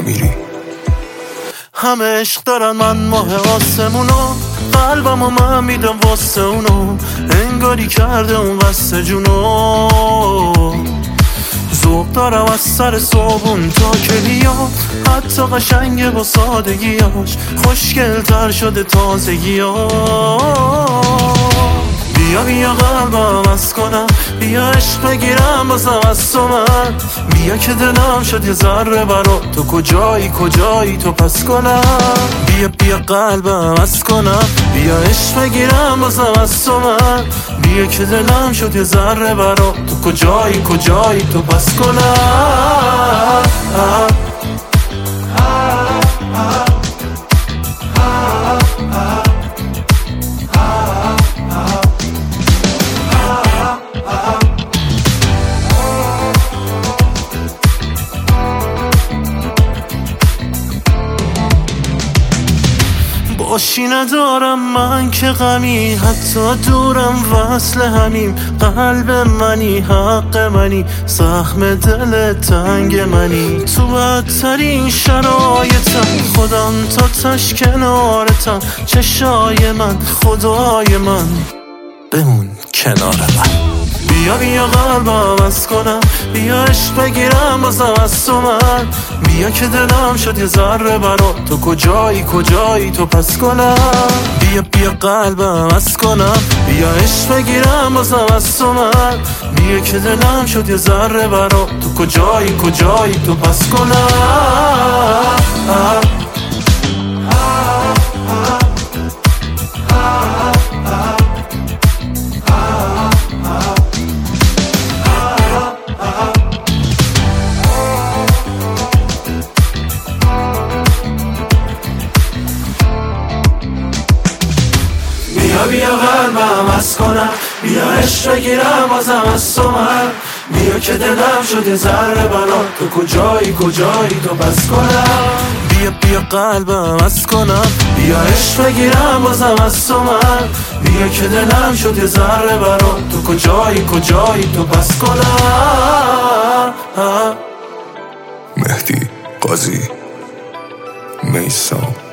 نمیری. همه عشق دارن، من ماه آسمونو، قلبمو من میدم واسه اونو، انگاری کرده اون قصد جونو. ذوق دارم از سر صابون تا کلیات، حتی قشنگه با سادگیاش، خوشگل تر شده تازگیاش. بیا بیا قلبم از کنم، بیا عشق بگیرم بازم از تو من، بیا که دلم شد یه ذره برا تو، کجایی کجایی تو پس کنم. بیا بیا قلبم از کنم، بیا عشق بگیرم بازم از تو من، بیا که دلم شد یه ذره برا تو، کجایی کجایی تو پس کنم. باشی ندارم من که غمی، حتی دورم وصل همیم، قلب منی حق منی، زخم دل تنگ منی، تو بدترین شرایطم، خودم تا تش کنارتم، چشای من خدای من بمون کنار من. بیا بیا قلبم از کنم، بیا عشق بگیرم بازم از تو من، بیا که دلم شد یه ذره برا تو، کجایی کجایی تو پس کنم. بیا بیا قلبم از کنم، بیا عشق بگیرم بازم از تو من، بیا که دلم شد یه ذره برا تو، کجایی کجایی تو پس کنم. بیا قلبم از کنم، بیا عشق بگیرم بازم از تو من، بیا که دلم شد یه ذره برا تو، کجایی کجایی تو پس کنم. بیا بیا قلبم از کنم، بیا عشق بگیرم بازم از تو من، بیا که دلم شد یه ذره برا تو، کجایی کجایی تو پس کنم. مهدی قاضی، میثم.